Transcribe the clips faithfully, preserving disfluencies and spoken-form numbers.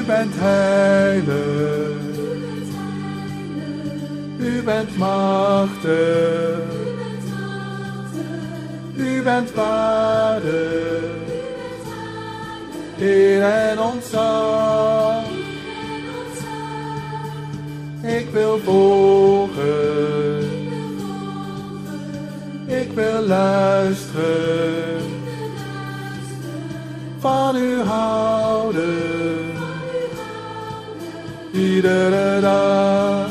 bent heilig, u bent machtig, u bent waardig, eer en ontzag. Ik wil volgen, ik wil luisteren, van u houden, iedere dag.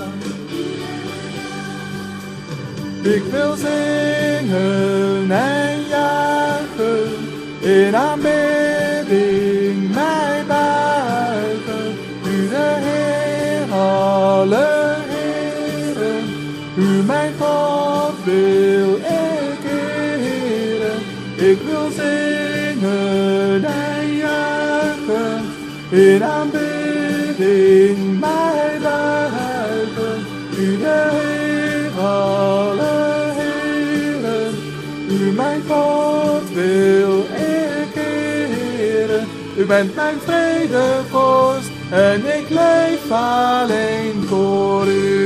Ik wil zingen en juichen, in aanbidding mij buigen. U de Heer, alle heren, u mijn God wil ik eren. Ik wil zingen en juichen, in aanbidding mij buigen. U de Heer, alle heren, u mijn God wil ik eren. U bent mijn vredevorst en ik leef alleen voor u.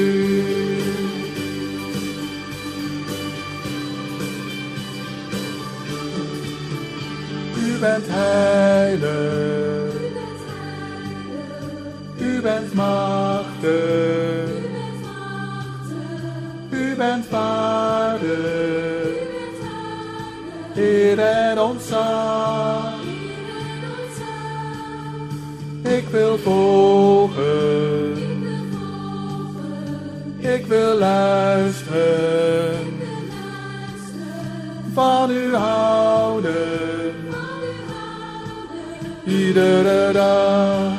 U bent heilig, u bent machtig, u bent waardig, eer en ontzag. Ik wil volgen, ik wil luisteren, van u houden, iedere dag.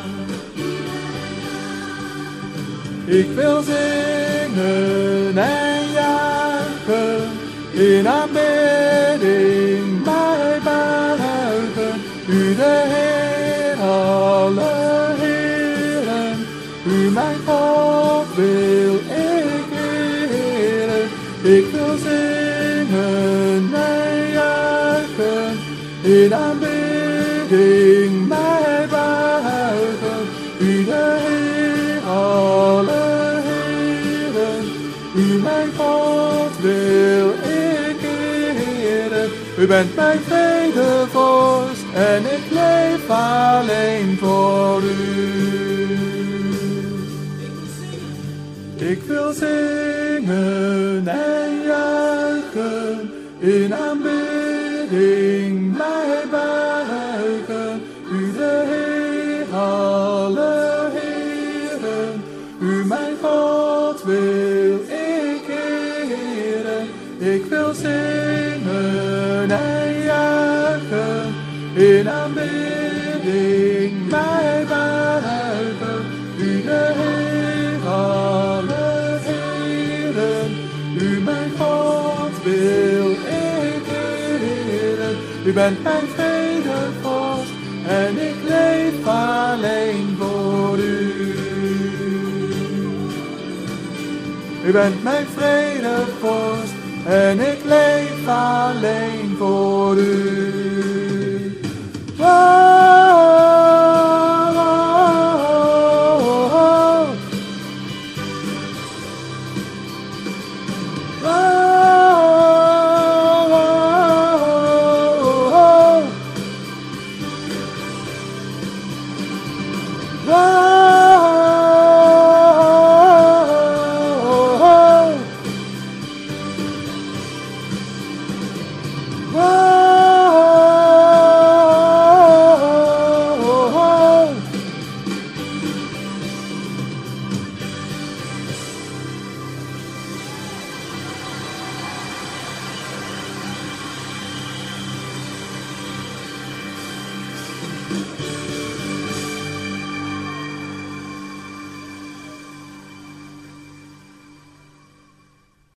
Ik wil zingen en juichen, in aanbidding mij buigen. U de Heer, alle heren, u mijn God wil ik eren. Ik wil zingen en juichen, in aanbidding mij buigen. U de Heer, alle heren, u mijn God wil ik eren. U bent mijn vredevorst en ik leef alleen voor u. Ik wil zingen en juichen, in aanbidding mij buigen. U de Heer, alle heren, u mijn God wil ik eren. Ik wil zingen en juichen, in aanbidding mij buigen. U de Heer, alle heren, u mijn God wil ik eren. U bent mijn vredevorst en ik leef alleen voor u. U bent mijn vredevorst en ik leef alleen voor u.